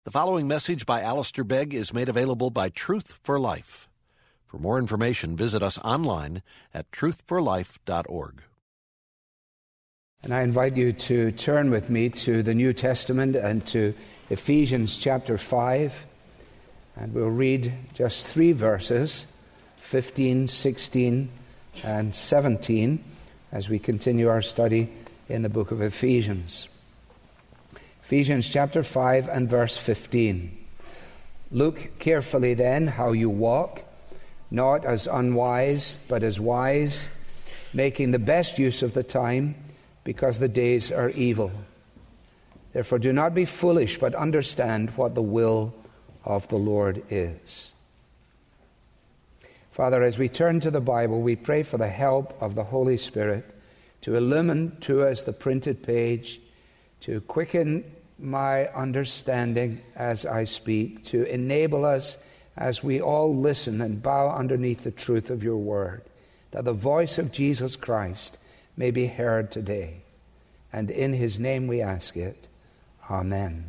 The following message by Alistair Begg is made available by Truth for Life. For more information, visit us online at truthforlife.org. And I invite you to turn with me to the New Testament and to Ephesians chapter 5. And we'll read just 3 verses, 15, 16, and 17, as we continue our study in the book of Ephesians. Ephesians chapter 5 and verse 15. Look carefully then how you walk, not as unwise, but as wise, making the best use of the time, because the days are evil. Therefore do not be foolish, but understand what the will of the Lord is. Father, as we turn to the Bible, we pray for the help of the Holy Spirit to illumine to us the printed page, to quicken my understanding as I speak, to enable us as we all listen and bow underneath the truth of your word, that the voice of Jesus Christ may be heard today. And in his name we ask it. Amen.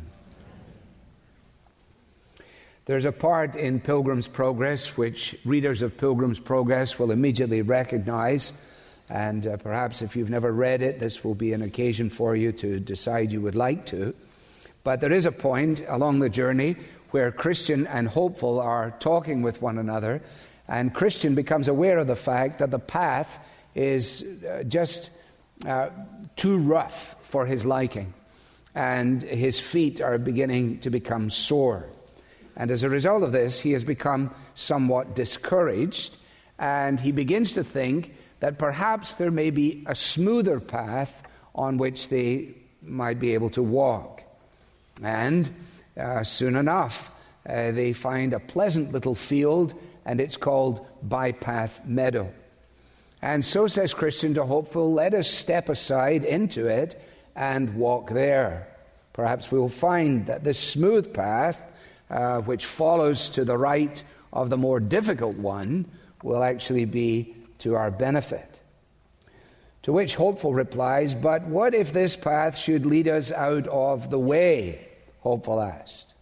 There's a part in Pilgrim's Progress which readers of Pilgrim's Progress will immediately recognize, and perhaps if you've never read it, this will be an occasion for you to decide you would like to. But there is a point along the journey where Christian and Hopeful are talking with one another, and Christian becomes aware of the fact that the path is just too rough for his liking, and his feet are beginning to become sore. And as a result of this, he has become somewhat discouraged, and he begins to think that perhaps there may be a smoother path on which they might be able to walk. And soon enough, they find a pleasant little field, and it's called Bypath Meadow. And so says Christian to Hopeful, let us step aside into it and walk there. Perhaps we'll find that this smooth path, which follows to the right of the more difficult one, will actually be to our benefit. To which Hopeful replies, but what if this path should lead us out of the way? Hopeful asked.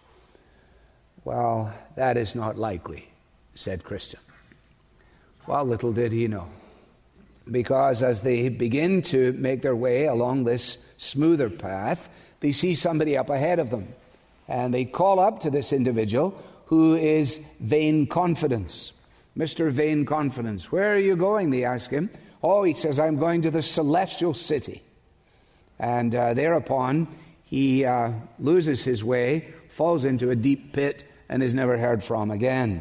Well, that is not likely, said Christian. Well, little did he know. Because as they begin to make their way along this smoother path, they see somebody up ahead of them. And they call up to this individual who is Vain Confidence. Mr. Vain Confidence, where are you going? They ask him. Oh, he says, I'm going to the celestial city. And thereupon he loses his way, falls into a deep pit, and is never heard from again.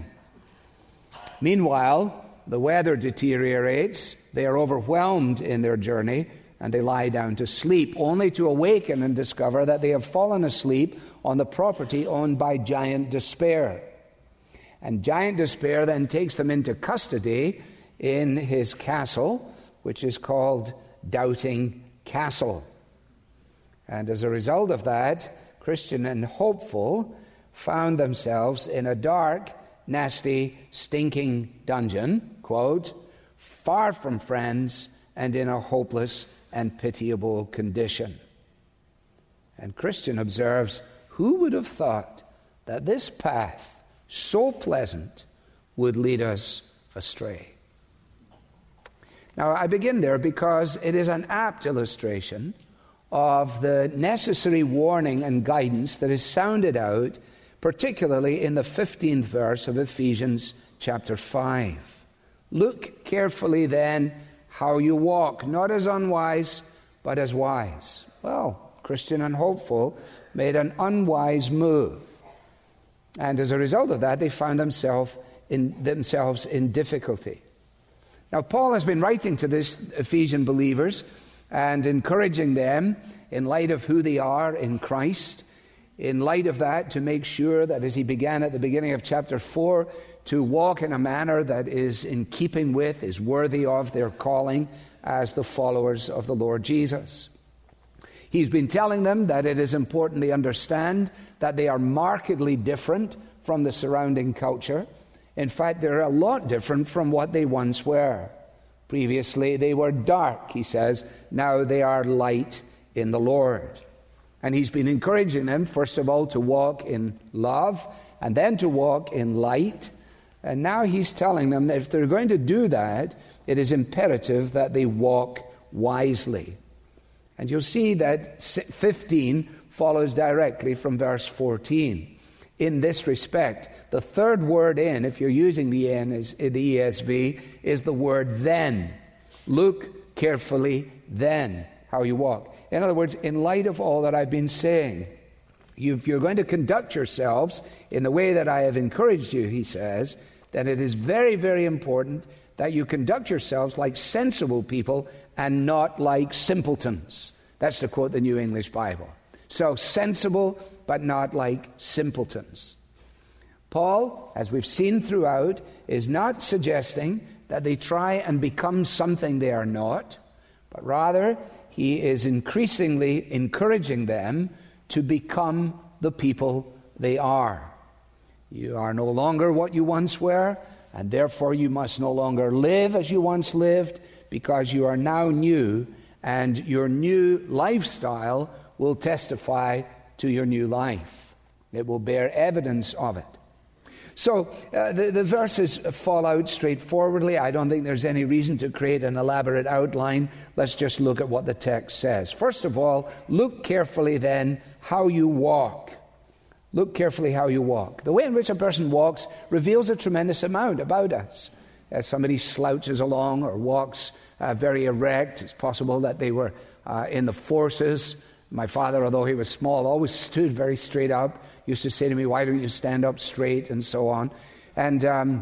Meanwhile, the weather deteriorates. They are overwhelmed in their journey, and they lie down to sleep, only to awaken and discover that they have fallen asleep on the property owned by Giant Despair. And Giant Despair then takes them into custody in his castle, which is called Doubting Castle. And as a result of that, Christian and Hopeful found themselves in a dark, nasty, stinking dungeon, quote, far from friends and in a hopeless and pitiable condition. And Christian observes, who would have thought that this path, so pleasant, would lead us astray? Now, I begin there because it is an apt illustration of the necessary warning and guidance that is sounded out, particularly in the 15th verse of Ephesians chapter 5. Look carefully then how you walk, not as unwise, but as wise. Well, Christian and Hopeful made an unwise move. And as a result of that, they found themselves in difficulty. Now, Paul has been writing to these Ephesian believers and encouraging them in light of who they are in Christ, in light of that, to make sure that as he began at the beginning of chapter 4, to walk in a manner that is in keeping with, is worthy of their calling as the followers of the Lord Jesus. He's been telling them that it is important they understand that they are markedly different from the surrounding culture. In fact, they're a lot different from what they once were. Previously, they were dark, he says. Now they are light in the Lord. And he's been encouraging them, first of all, to walk in love, and then to walk in light. And now he's telling them that if they're going to do that, it is imperative that they walk wisely. And you'll see that 15 follows directly from verse 14. In this respect, the third word in, if you're using the ESV, is the word then. Look carefully then how you walk. In other words, in light of all that I've been saying, if you're going to conduct yourselves in the way that I have encouraged you, he says, then it is very, very important that you conduct yourselves like sensible people and not like simpletons. That's to quote the New English Bible. So sensible, but not like simpletons. Paul, as we've seen throughout, is not suggesting that they try and become something they are not, but rather he is increasingly encouraging them to become the people they are. You are no longer what you once were, and therefore you must no longer live as you once lived, because you are now new, and your new lifestyle will testify to your new life. It will bear evidence of it. So the verses fall out straightforwardly. I don't think there's any reason to create an elaborate outline. Let's just look at what the text says. First of all, look carefully then how you walk. Look carefully how you walk. The way in which a person walks reveals a tremendous amount about us. As somebody slouches along or walks very erect, it's possible that they were in the forces. My father, although he was small, always stood very straight up. Used to say to me, "Why don't you stand up straight?" and so on. And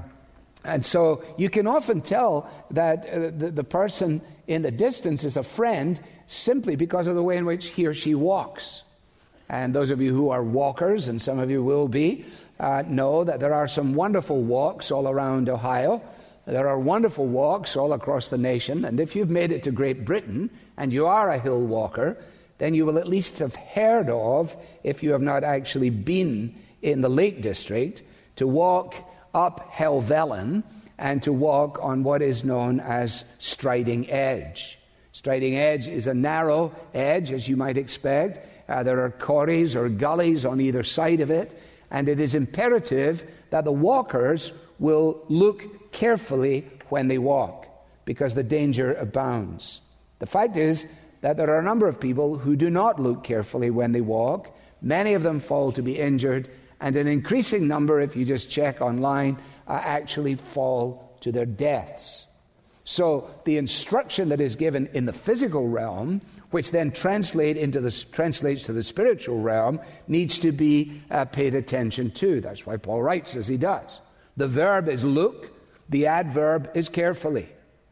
so you can often tell that the person in the distance is a friend simply because of the way in which he or she walks. And those of you who are walkers, and some of you will be, know that there are some wonderful walks all around Ohio. There are wonderful walks all across the nation. And if you've made it to Great Britain and you are a hill walker, then you will at least have heard of, if you have not actually been in the Lake District, to walk up Helvellyn and to walk on what is known as Striding Edge. Striding Edge is a narrow edge, as you might expect. There are corries or gullies on either side of it, and it is imperative that the walkers will look carefully when they walk, because the danger abounds. The fact is that there are a number of people who do not look carefully when they walk. Many of them fall to be injured, and an increasing number, if you just check online, actually fall to their deaths. So the instruction that is given in the physical realm, which then translates to the spiritual realm, needs to be paid attention to. That's why Paul writes as he does. The verb is look, the adverb is carefully.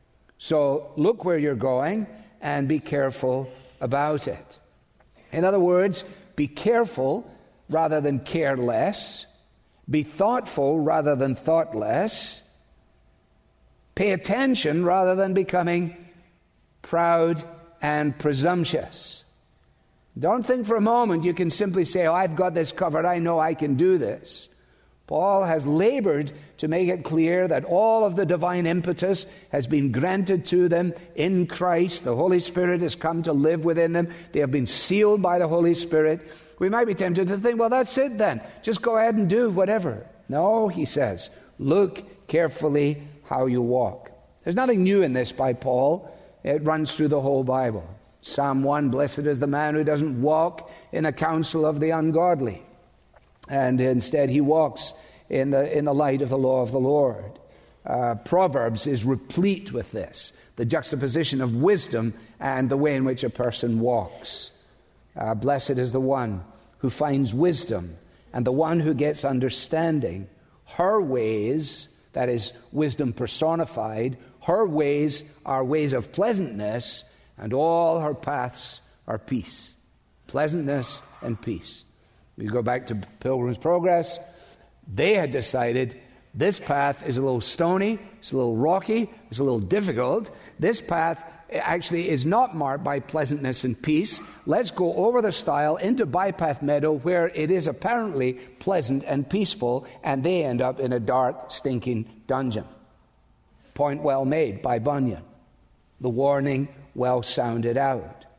So look where you're going and be careful about it. In other words, be careful rather than careless. Be thoughtful rather than thoughtless. Pay attention rather than becoming proud and presumptuous. Don't think for a moment you can simply say, "Oh, I've got this covered. I know I can do this." Paul has labored to make it clear that all of the divine impetus has been granted to them in Christ. The Holy Spirit has come to live within them. They have been sealed by the Holy Spirit. We might be tempted to think, well, that's it then. Just go ahead and do whatever. No, he says, look carefully how you walk. There's nothing new in this by Paul. It runs through the whole Bible. Psalm 1, blessed is the man who doesn't walk in a counsel of the ungodly, and instead he walks in the light of the law of the Lord. Proverbs is replete with this, the juxtaposition of wisdom and the way in which a person walks. Blessed is the one who finds wisdom and the one who gets understanding. Her ways, that is wisdom personified, her ways are ways of pleasantness, and all her paths are peace. Pleasantness and peace. We go back to Pilgrim's Progress. They had decided this path is a little stony, it's a little rocky, it's a little difficult. This path actually is not marked by pleasantness and peace. Let's go over the stile into Bypath Meadow, where it is apparently pleasant and peaceful, and they end up in a dark, stinking dungeon. Point well made by Bunyan. The warning well sounded out.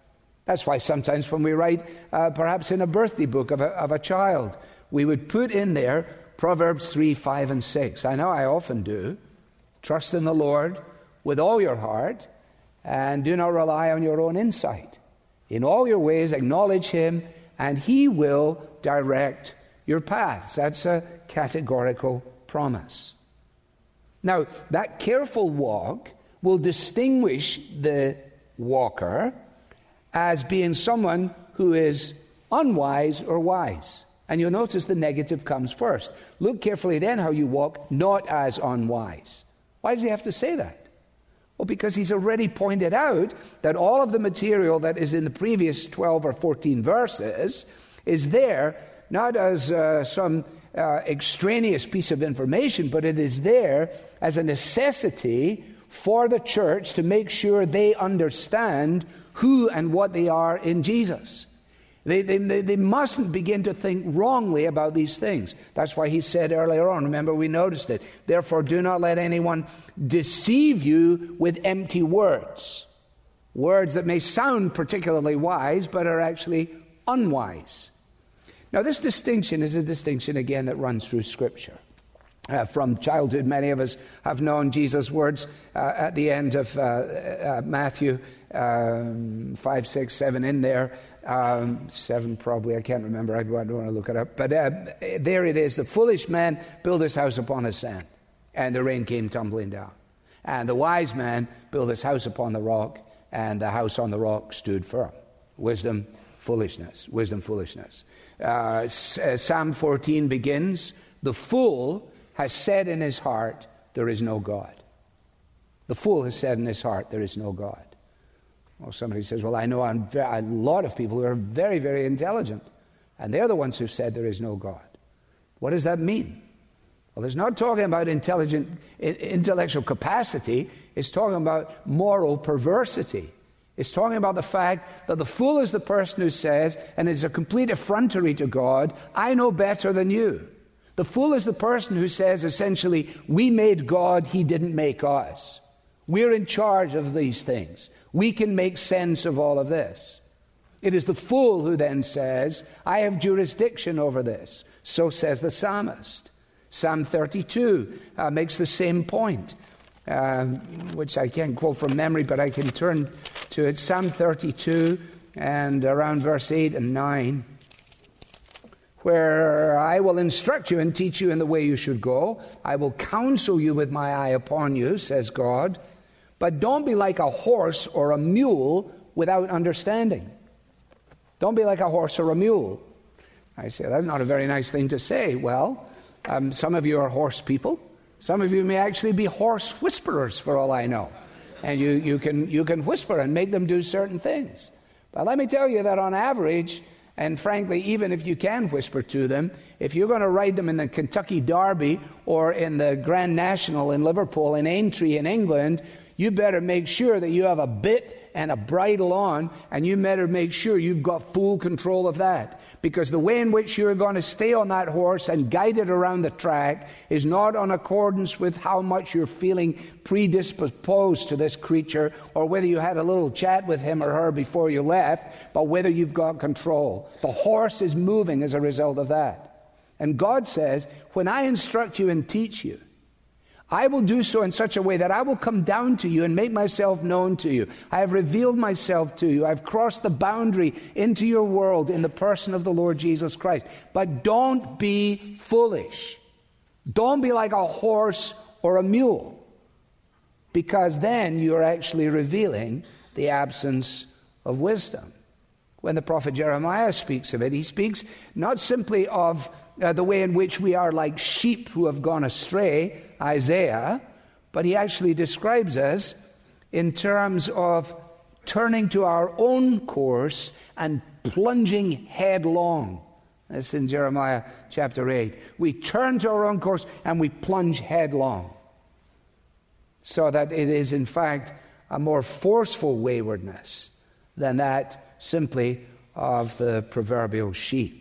That's why sometimes when we write, perhaps in a birthday book of a child, we would put in there Proverbs 3, 5, and 6. I know I often do. Trust in the Lord with all your heart, and do not rely on your own insight. In all your ways acknowledge Him, and He will direct your paths. That's a categorical promise. Now, that careful walk will distinguish the walker as being someone who is unwise or wise. And you'll notice the negative comes first. Look carefully then how you walk, not as unwise. Why does he have to say that? Well, because he's already pointed out that all of the material that is in the previous 12 or 14 verses is there not as some extraneous piece of information, but it is there as a necessity for the church to make sure they understand who and what they are in Jesus. They mustn't begin to think wrongly about these things. That's why he said earlier on, remember we noticed it, therefore do not let anyone deceive you with empty words. Words that may sound particularly wise, but are actually unwise. Now this distinction is a distinction, again, that runs through Scripture. From childhood, many of us have known Jesus' words at the end of Matthew 5, 6, 7 in there. 7 probably, I can't remember, I don't want to look it up. But there it is, the foolish man built his house upon the sand, and the rain came tumbling down. And the wise man built his house upon the rock, and the house on the rock stood firm. Wisdom, foolishness. Wisdom, foolishness. Psalm 14 begins, the fool has said in his heart, there is no God. The fool has said in his heart, there is no God. Well, somebody says, well, I know a lot of people who are very, very intelligent, and they're the ones who've said there is no God. What does that mean? Well, it's not talking about intellectual capacity. It's talking about moral perversity. It's talking about the fact that the fool is the person who says, and it's a complete effrontery to God, I know better than you. The fool is the person who says, essentially, we made God, He didn't make us. We're in charge of these things. We can make sense of all of this. It is the fool who then says, I have jurisdiction over this. So says the psalmist. Psalm 32 makes the same point, which I can't quote from memory, but I can turn to it. Psalm 32 and around verse 8 and 9. Where I will instruct you and teach you in the way you should go. I will counsel you with my eye upon you, says God. But don't be like a horse or a mule without understanding. Don't be like a horse or a mule. I say, that's not a very nice thing to say. Well, some of you are horse people. Some of you may actually be horse whisperers, for all I know. And you can whisper and make them do certain things. But let me tell you that on average, and frankly, even if you can whisper to them, if you're going to ride them in the Kentucky Derby or in the Grand National in Liverpool, in Aintree in England, you better make sure that you have a bit and a bridle on, and you better make sure you've got full control of that. Because the way in which you're going to stay on that horse and guide it around the track is not in accordance with how much you're feeling predisposed to this creature, or whether you had a little chat with him or her before you left, but whether you've got control. The horse is moving as a result of that. And God says, when I instruct you and teach you, I will do so in such a way that I will come down to you and make myself known to you. I have revealed myself to you. I've crossed the boundary into your world in the person of the Lord Jesus Christ. But don't be foolish. Don't be like a horse or a mule, because then you're actually revealing the absence of wisdom. When the prophet Jeremiah speaks of it, he speaks not simply of the way in which we are like sheep who have gone astray, Isaiah, but he actually describes us in terms of turning to our own course and plunging headlong. That's in Jeremiah chapter 8. We turn to our own course and we plunge headlong, so that it is in fact a more forceful waywardness than that simply of the proverbial sheep.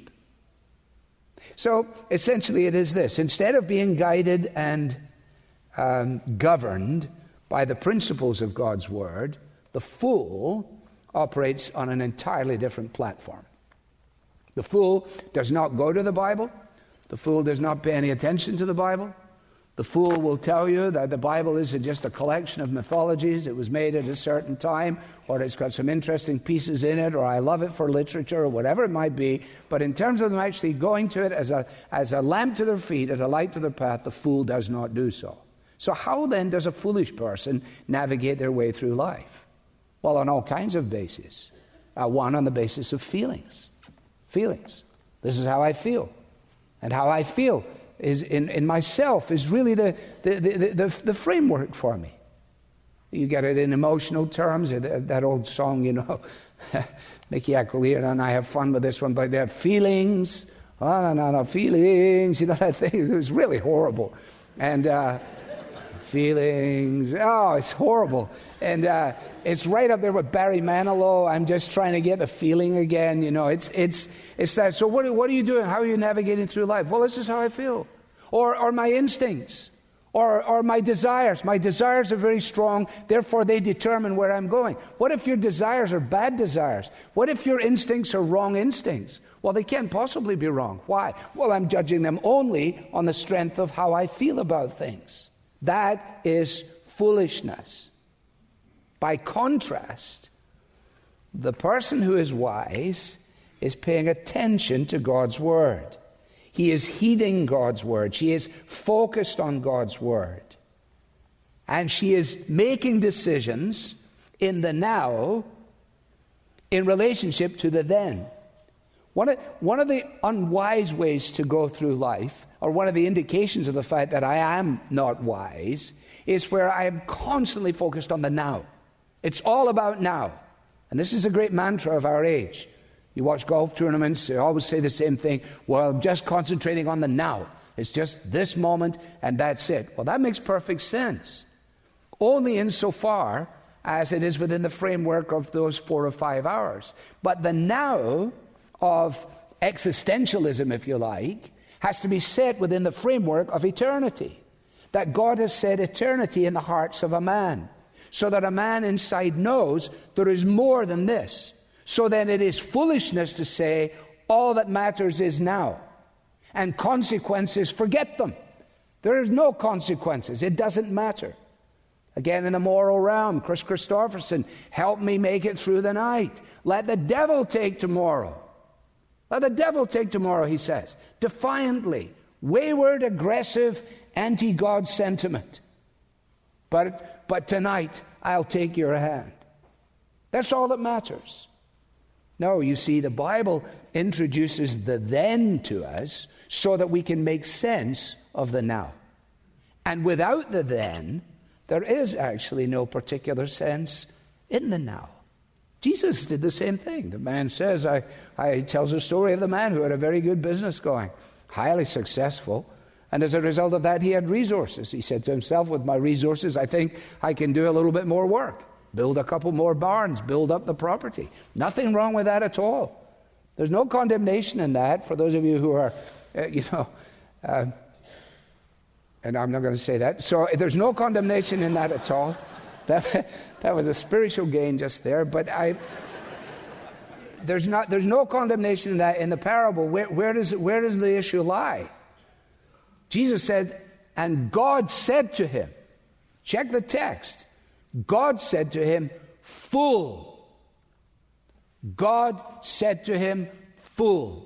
So essentially it is this: instead of being guided and governed by the principles of God's Word, the fool operates on an entirely different platform. The fool does not go to the Bible. The fool does not pay any attention to the Bible. The fool will tell you that the Bible isn't just a collection of mythologies. It was made at a certain time, or it's got some interesting pieces in it, or I love it for literature, or whatever it might be. But in terms of them actually going to it as a lamp to their feet, as a light to their path, the fool does not do so. So how then does a foolish person navigate their way through life? Well, on all kinds of bases. One, on the basis of feelings. Feelings. This is how I feel. And how I feel is in myself is really the framework for me. You get it in emotional terms. That old song, you know, Mickey Aquilina and I have fun with this one, but they have feelings. Oh, no, feelings. You know that thing? It was really horrible. And feelings. Oh, it's horrible. And it's right up there with Barry Manilow. I'm just trying to get the feeling again. You know, it's that. So what are you doing? How are you navigating through life? Well, this is how I feel. Or my instincts. Or my desires. My desires are very strong, therefore they determine where I'm going. What if your desires are bad desires? What if your instincts are wrong instincts? Well, they can't possibly be wrong. Why? Well, I'm judging them only on the strength of how I feel about things. That is foolishness. By contrast, the person who is wise is paying attention to God's word. He is heeding God's word. She is focused on God's word. And she is making decisions in the now in relationship to the then. One of the unwise ways to go through life, or one of the indications of the fact that I am not wise, is where I am constantly focused on the now. It's all about now. And this is a great mantra of our age. You watch golf tournaments, they always say the same thing. Well, I'm just concentrating on the now. It's just this moment and that's it. Well, that makes perfect sense. Only insofar as it is within the framework of those 4 or 5 hours. But the now of existentialism, if you like, has to be set within the framework of eternity. That God has set eternity in the hearts of a man, so that a man inside knows there is more than this. So then it is foolishness to say all that matters is now. And consequences, forget them. There is no consequences. It doesn't matter. Again, in the moral realm, Chris Christopherson, help me make it through the night. Let the devil take tomorrow. Let the devil take tomorrow, he says, defiantly, wayward, aggressive, anti-God sentiment. But tonight, I'll take your hand. That's all that matters. No, you see, the Bible introduces the then to us so that we can make sense of the now. And without the then, there is actually no particular sense in the now. Jesus did the same thing. The man says, he tells a story of the man who had a very good business going, highly successful, and as a result of that, he had resources. He said to himself, with my resources, I think I can do a little bit more work. Build a couple more barns, build up the property. Nothing wrong with that at all. There's no condemnation in that for those of you who are, and I'm not going to say that. So there's no condemnation in that at all. That was a spiritual gain just there. But there's no condemnation in that. In the parable, where does the issue lie? Jesus said, and God said to him, check the text. God said to him, fool. God said to him, fool.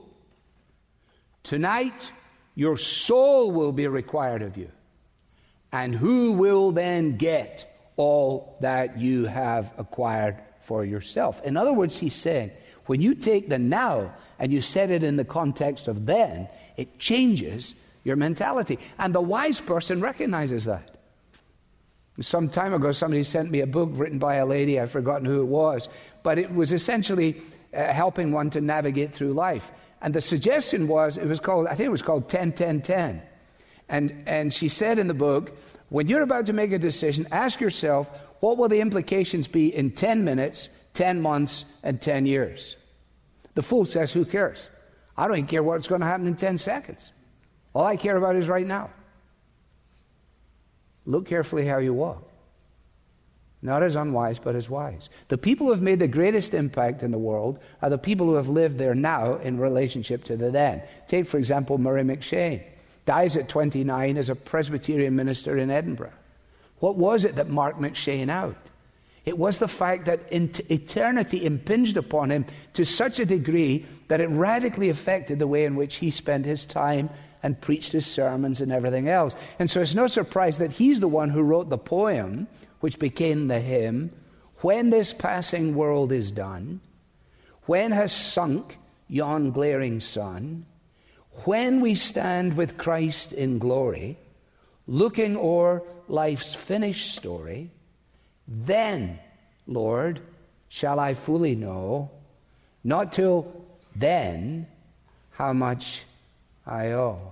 Tonight, your soul will be required of you. And who will then get all that you have acquired for yourself? In other words, he's saying, when you take the now and you set it in the context of then, it changes your mentality. And the wise person recognizes that. Some time ago, somebody sent me a book written by a lady, I've forgotten who it was, but it was essentially helping one to navigate through life. And the suggestion was, I think it was called 10-10-10. And she said in the book, when you're about to make a decision, ask yourself, what will the implications be in 10 minutes, 10 months, and 10 years? The fool says, who cares? I don't even care what's going to happen in 10 seconds. All I care about is right now. Look carefully how you walk. Not as unwise, but as wise. The people who have made the greatest impact in the world are the people who have lived there now in relationship to the then. Take, for example, Murray M'Cheyne. Dies at 29 as a Presbyterian minister in Edinburgh. What was it that marked M'Cheyne out? It was the fact that eternity impinged upon him to such a degree that it radically affected the way in which he spent his time and preached his sermons and everything else. And so it's no surprise that he's the one who wrote the poem which became the hymn, "When this passing world is done, when has sunk yon glaring sun, when we stand with Christ in glory, looking o'er life's finished story, then, Lord, shall I fully know, not till then, how much I owe."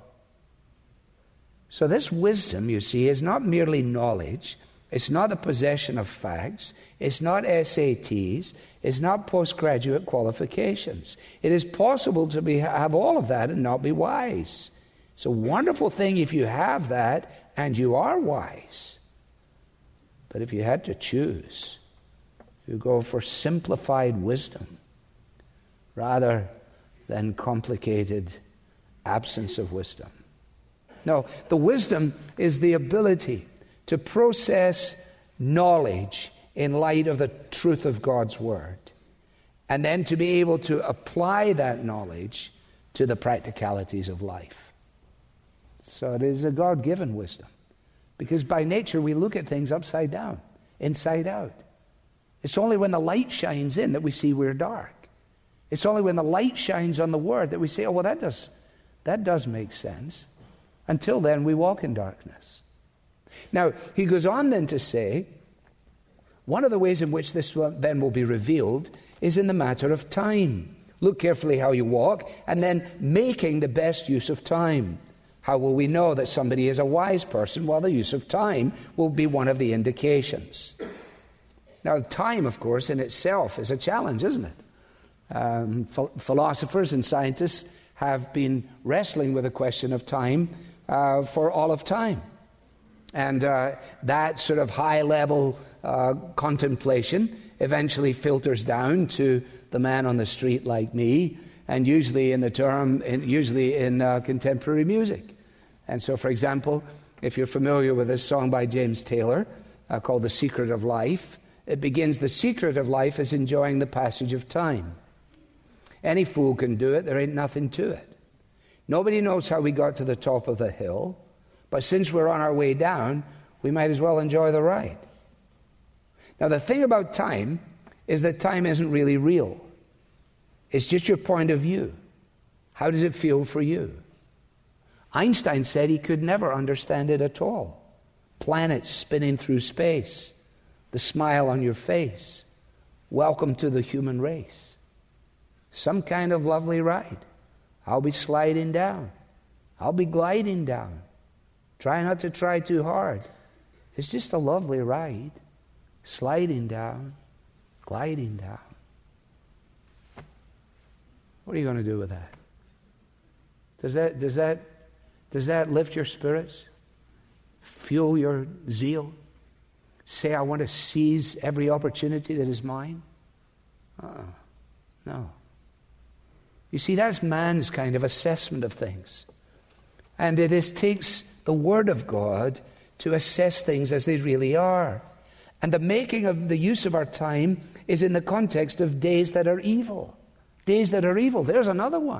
So this wisdom, you see, is not merely knowledge. It's not the possession of facts. It's not SATs. It's not postgraduate qualifications. It is possible to have all of that and not be wise. It's a wonderful thing if you have that and you are wise. But if you had to choose, you go for simplified wisdom rather than complicated absence of wisdom. No, the wisdom is the ability to process knowledge in light of the truth of God's Word, and then to be able to apply that knowledge to the practicalities of life. So it is a God-given wisdom, because by nature we look at things upside down, inside out. It's only when the light shines in that we see we're dark. It's only when the light shines on the Word that we say, oh, well, that does make sense. Until then, we walk in darkness. Now, he goes on then to say, one of the ways in which this then will be revealed is in the matter of time. Look carefully how you walk, and then making the best use of time. How will we know that somebody is a wise person? Well, the use of time will be one of the indications. Now, time, of course, in itself is a challenge, isn't it? Philosophers and scientists have been wrestling with the question of time for all of time. And that sort of high-level contemplation eventually filters down to the man on the street like me, and usually in contemporary music. And so, for example, if you're familiar with this song by James Taylor called "The Secret of Life," it begins, "The secret of life is enjoying the passage of time. Any fool can do it, there ain't nothing to it. Nobody knows how we got to the top of the hill, but since we're on our way down, we might as well enjoy the ride." Now, the thing about time is that time isn't really real. It's just your point of view. How does it feel for you? Einstein said he could never understand it at all. Planets spinning through space, the smile on your face, welcome to the human race. Some kind of lovely ride. I'll be sliding down. I'll be gliding down. Try not to try too hard. It's just a lovely ride. Sliding down, gliding down. What are you going to do with that? Does that lift your spirits? Fuel your zeal? Say, I want to seize every opportunity that is mine? No. You see, that's man's kind of assessment of things. And it takes the Word of God to assess things as they really are. And the making of the use of our time is in the context of days that are evil. Days that are evil. There's another one.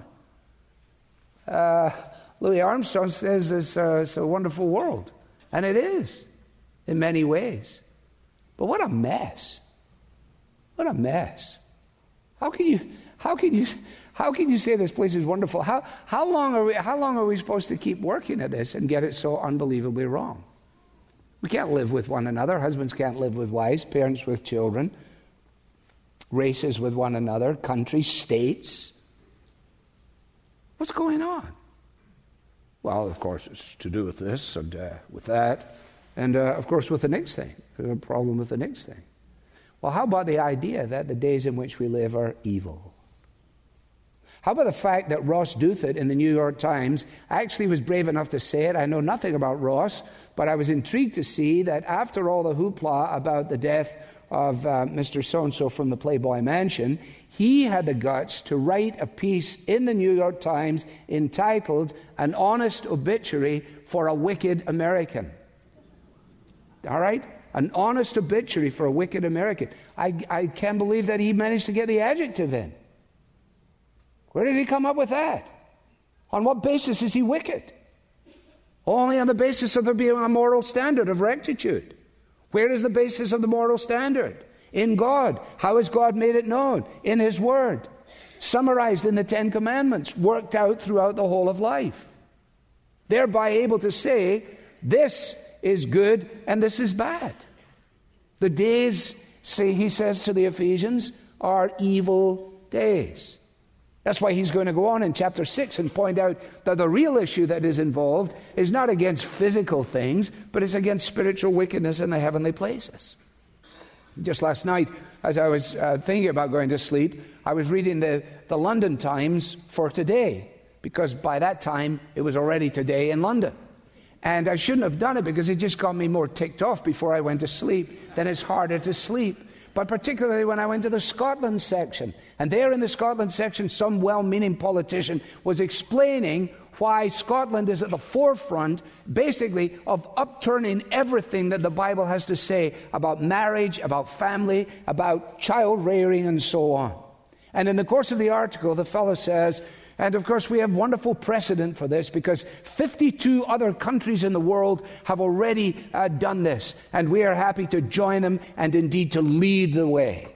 Louis Armstrong says it's a wonderful world. And it is, in many ways. But what a mess. What a mess. How can you say this place is wonderful? How long are we supposed to keep working at this and get it so unbelievably wrong? We can't live with one another. Husbands can't live with wives, parents with children, races with one another, countries, states. What's going on? Well, of course, it's to do with this and with that, and of course with the next thing. There's a problem with the next thing. Well, how about the idea that the days in which we live are evil? How about the fact that Ross Douthat in the New York Times actually was brave enough to say it? I know nothing about Ross, but I was intrigued to see that after all the hoopla about the death of Mr. So-and-so from the Playboy Mansion, he had the guts to write a piece in the New York Times entitled "An Honest Obituary for a Wicked American." All right? An honest obituary for a wicked American. I can't believe that he managed to get the adjective in. Where did he come up with that? On what basis is he wicked? Only on the basis of there being a moral standard of rectitude. Where is the basis of the moral standard? In God. How has God made it known? In His Word. Summarized in the Ten Commandments. Worked out throughout the whole of life. Thereby able to say, this is good and this is bad. The days, he says to the Ephesians, are evil days. That's why he's going to go on in chapter 6 and point out that the real issue that is involved is not against physical things, but it's against spiritual wickedness in the heavenly places. Just last night, as I was thinking about going to sleep, I was reading the London Times for today, because by that time it was already today in London. And I shouldn't have done it because it just got me more ticked off before I went to sleep. Then it's harder to sleep. But particularly when I went to the Scotland section. And there in the Scotland section, some well-meaning politician was explaining why Scotland is at the forefront, basically, of upturning everything that the Bible has to say about marriage, about family, about child rearing, and so on. And in the course of the article, the fellow says, and of course we have wonderful precedent for this because 52 other countries in the world have already done this, and we are happy to join them and indeed to lead the way.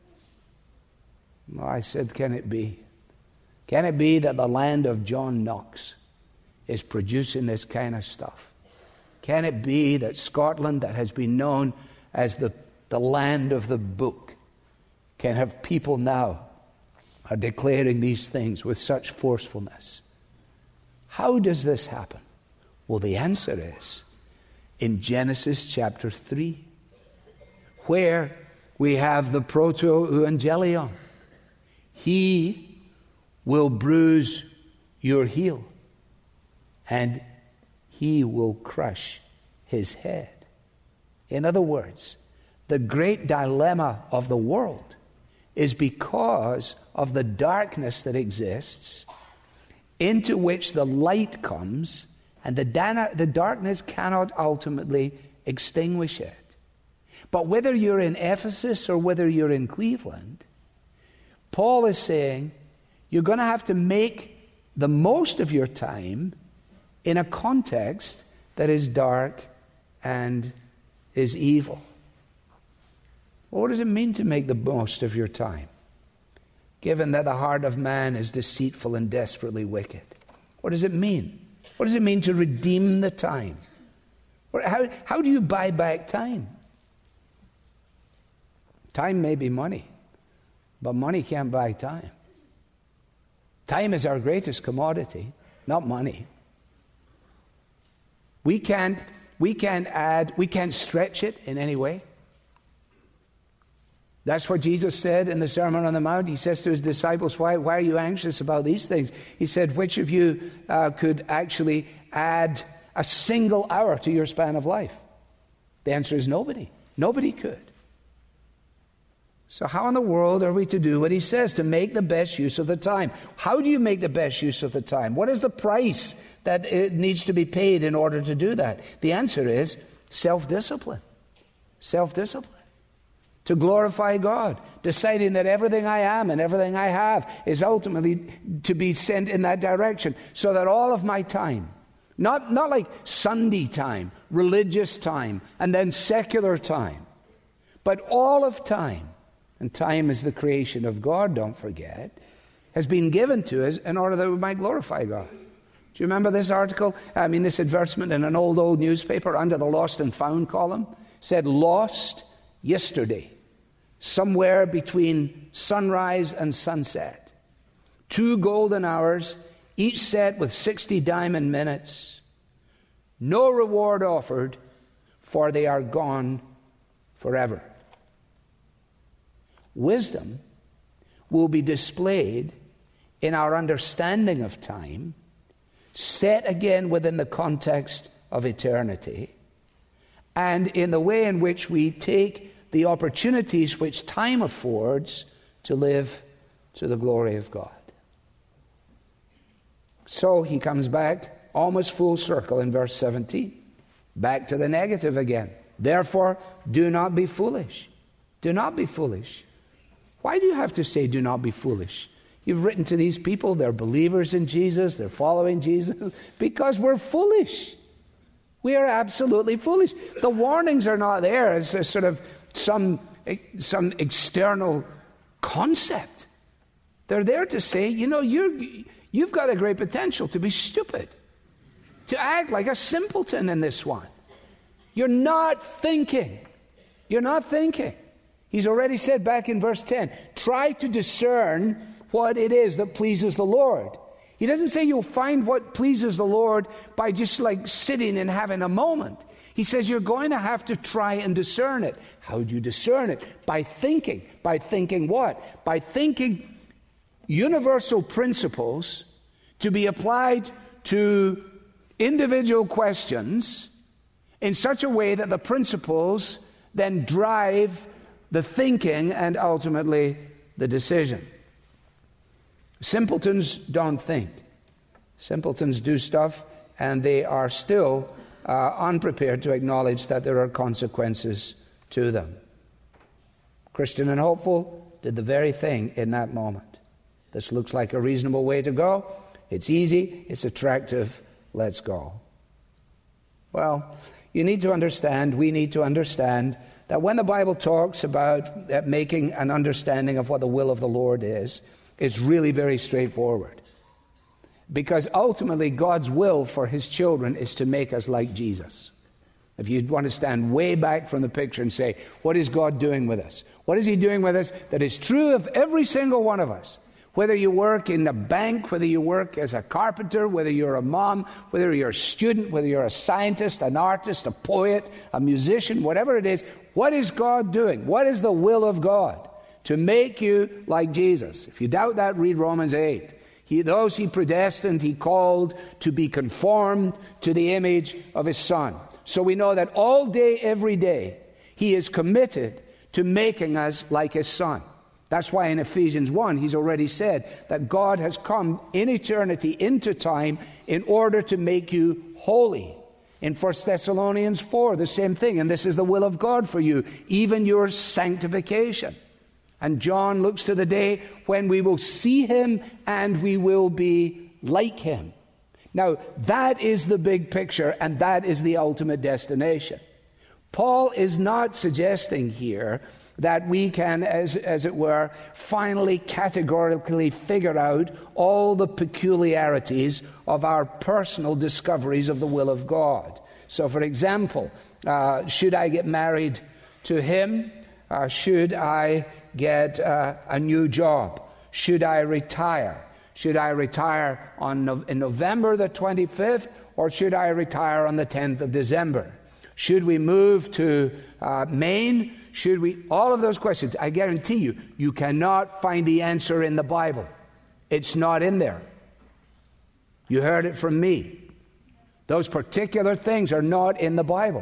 Well, I said, can it be? Can it be that the land of John Knox is producing this kind of stuff? Can it be that Scotland, that has been known as the land of the book, can have people now are declaring these things with such forcefulness? How does this happen? Well, the answer is in Genesis chapter 3, where we have the proto-evangelion. He will bruise your heel, and he will crush his head. In other words, the great dilemma of the world is because of the darkness that exists, into which the light comes, and the darkness cannot ultimately extinguish it. But whether you're in Ephesus or whether you're in Cleveland, Paul is saying you're going to have to make the most of your time in a context that is dark and is evil. Well, what does it mean to make the most of your time, given that the heart of man is deceitful and desperately wicked? What does it mean? What does it mean to redeem the time? How do you buy back time? Time may be money, but money can't buy time. Time is our greatest commodity, not money. We can't stretch it in any way. That's what Jesus said in the Sermon on the Mount. He says to his disciples, why are you anxious about these things? He said, which of you could actually add a single hour to your span of life? The answer is nobody. Nobody could. So how in the world are we to do what he says, to make the best use of the time? How do you make the best use of the time? What is the price that it needs to be paid in order to do that? The answer is self-discipline. Self-discipline. To glorify God, deciding that everything I am and everything I have is ultimately to be sent in that direction, so that all of my time, not like Sunday time, religious time, and then secular time, but all of time, and time is the creation of God, don't forget, has been given to us in order that we might glorify God. Do you remember this article? This advertisement in an old newspaper under the Lost and Found column said, lost yesterday, somewhere between sunrise and sunset. 2 golden hours, each set with 60 diamond minutes. No reward offered, for they are gone forever. Wisdom will be displayed in our understanding of time, set again within the context of eternity, and in the way in which we take the opportunities which time affords to live to the glory of God. So he comes back almost full circle in verse 17. Back to the negative again. Therefore, do not be foolish. Do not be foolish. Why do you have to say do not be foolish? You've written to these people, they're believers in Jesus, they're following Jesus, because we're foolish. We are absolutely foolish. The warnings are not there as a sort of some external concept. They're there to say, you've got a great potential to be stupid, to act like a simpleton in this one. You're not thinking. You're not thinking. He's already said back in verse 10, try to discern what it is that pleases the Lord. He doesn't say you'll find what pleases the Lord by just like sitting and having a moment. He says you're going to have to try and discern it. How do you discern it? By thinking. By thinking what? By thinking universal principles to be applied to individual questions in such a way that the principles then drive the thinking and ultimately the decision. Simpletons don't think. Simpletons do stuff, and they are still unprepared to acknowledge that there are consequences to them. Christian and hopeful did the very thing in that moment. This looks like a reasonable way to go. It's easy, it's attractive, let's go. Well, we need to understand that when the Bible talks about making an understanding of what the will of the Lord is, it's really very straightforward. Because ultimately, God's will for his children is to make us like Jesus. If you want to stand way back from the picture and say, what is God doing with us? What is he doing with us that is true of every single one of us? Whether you work in a bank, whether you work as a carpenter, whether you're a mom, whether you're a student, whether you're a scientist, an artist, a poet, a musician, whatever it is, what is God doing? What is the will of God? To make you like Jesus. If you doubt that, read Romans 8. Those he predestined, he called to be conformed to the image of his Son. So we know that all day, every day, he is committed to making us like his Son. That's why in Ephesians 1, he's already said that God has come in eternity into time in order to make you holy. In 1 Thessalonians 4, the same thing. And this is the will of God for you, even your sanctification. And John looks to the day when we will see him and we will be like him. Now, that is the big picture, and that is the ultimate destination. Paul is not suggesting here that we can, as it were, finally categorically figure out all the peculiarities of our personal discoveries of the will of God. So, for example, should I get married to him? Should I get a new job? Should I retire? Should I retire in November the 25th, or should I retire on the 10th of December? Should we move to Maine? Should we? All of those questions, I guarantee you, you cannot find the answer in the Bible. It's not in there. You heard it from me. Those particular things are not in the Bible.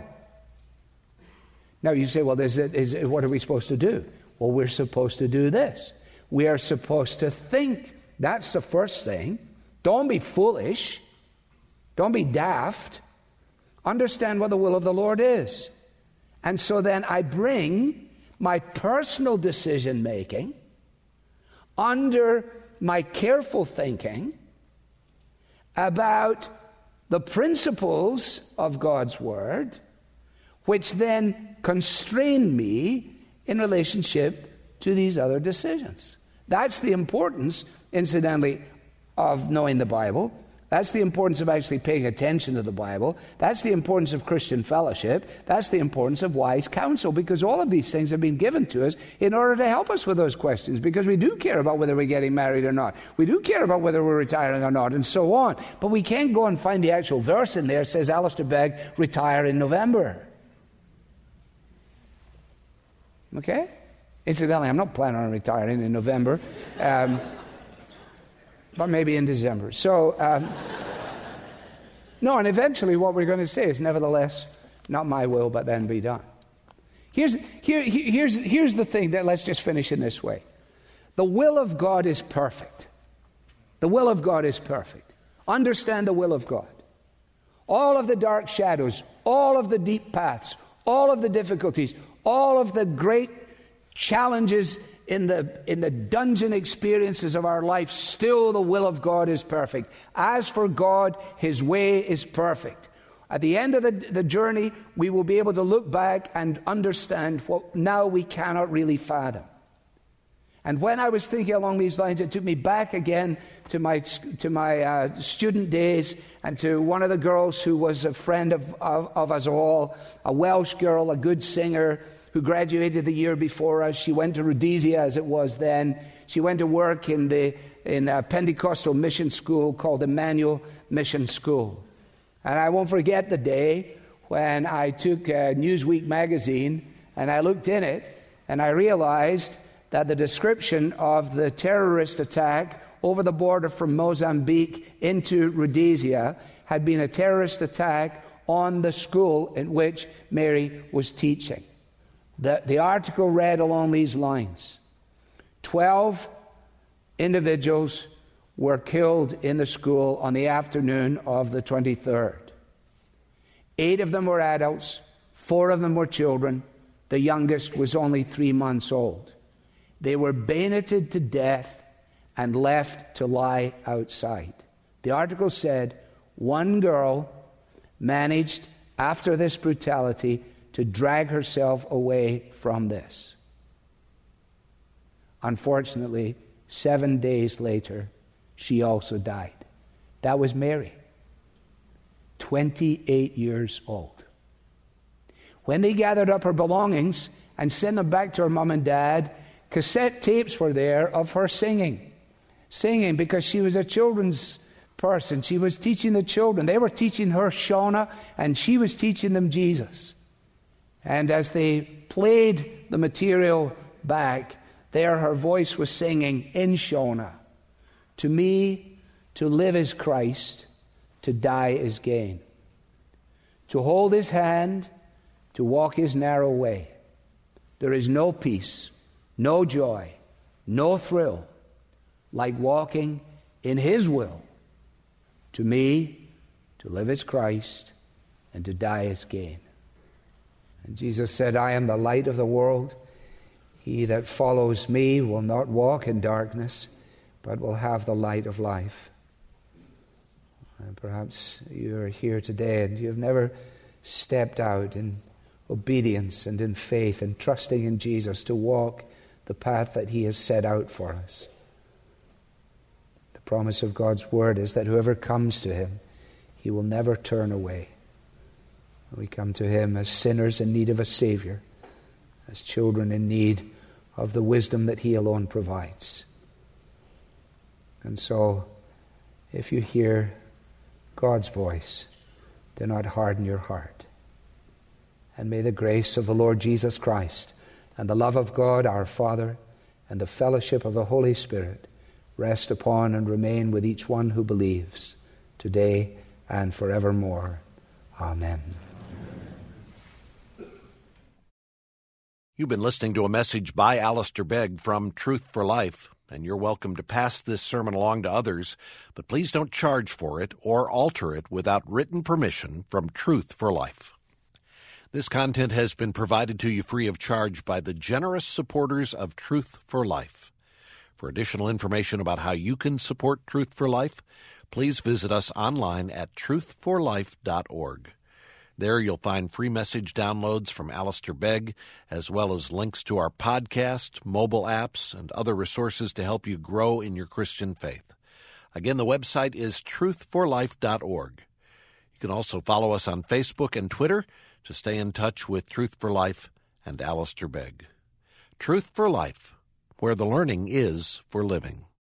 Now you say, well, what are we supposed to do? Well, we're supposed to do this. We are supposed to think. That's the first thing. Don't be foolish. Don't be daft. Understand what the will of the Lord is. And so then I bring my personal decision making under my careful thinking about the principles of God's Word, which then constrain me in relationship to these other decisions. That's the importance, incidentally, of knowing the Bible. That's the importance of actually paying attention to the Bible. That's the importance of Christian fellowship. That's the importance of wise counsel, because all of these things have been given to us in order to help us with those questions, because we do care about whether we're getting married or not. We do care about whether we're retiring or not, and so on. But we can't go and find the actual verse in there that says, Alistair Begg, retire in November. Okay? Incidentally, I'm not planning on retiring in November. but maybe in December. So, no, and eventually what we're going to say is, nevertheless, not my will, but then be done. Here's the thing that let's just finish in this way. The will of God is perfect. The will of God is perfect. Understand the will of God. All of the dark shadows, all of the deep paths, all of the difficulties, all of the great challenges in the dungeon experiences of our life, still the will of God is perfect. As for God, His way is perfect. At the end of the journey, we will be able to look back and understand what now we cannot really fathom. And when I was thinking along these lines, it took me back again to my student days and to one of the girls who was a friend of us all, a Welsh girl, a good singer, who graduated the year before us. She went to Rhodesia, as it was then. She went to work in a Pentecostal mission school called Emmanuel Mission School. And I won't forget the day when I took Newsweek magazine and I looked in it and I realized that the description of the terrorist attack over the border from Mozambique into Rhodesia had been a terrorist attack on the school in which Mary was teaching. The article read along these lines: 12 individuals were killed in the school on the afternoon of the 23rd. 8 of them were adults, 4 of them were children. The youngest was only 3 months old. They were bayoneted to death and left to lie outside. The article said one girl managed, after this brutality, to drag herself away from this. Unfortunately, 7 days later, she also died. That was Mary, 28 years old. When they gathered up her belongings and sent them back to her mom and dad, cassette tapes were there of her singing because she was a children's person. She was teaching the children. They were teaching her Shona, and she was teaching them Jesus. And as they played the material back, there her voice was singing in Shona, "To me, to live is Christ, to die is gain. To hold His hand, to walk His narrow way. There is no peace, no joy, no thrill, like walking in His will. To me, to live is Christ, and to die is gain." And Jesus said, "I am the light of the world. He that follows me will not walk in darkness, but will have the light of life." And perhaps you're here today and you've never stepped out in obedience and in faith and trusting in Jesus to walk the path that He has set out for us. The promise of God's word is that whoever comes to Him, He will never turn away. We come to Him as sinners in need of a Savior, as children in need of the wisdom that He alone provides. And so, if you hear God's voice, do not harden your heart. And may the grace of the Lord Jesus Christ and the love of God our Father and the fellowship of the Holy Spirit rest upon and remain with each one who believes, today and forevermore. Amen. You've been listening to a message by Alistair Begg from Truth for Life, and you're welcome to pass this sermon along to others, but please don't charge for it or alter it without written permission from Truth for Life. This content has been provided to you free of charge by the generous supporters of Truth for Life. For additional information about how you can support Truth for Life, please visit us online at truthforlife.org. There you'll find free message downloads from Alistair Begg, as well as links to our podcast, mobile apps, and other resources to help you grow in your Christian faith. Again, the website is truthforlife.org. You can also follow us on Facebook and Twitter to stay in touch with Truth for Life and Alistair Begg. Truth for Life, where the learning is for living.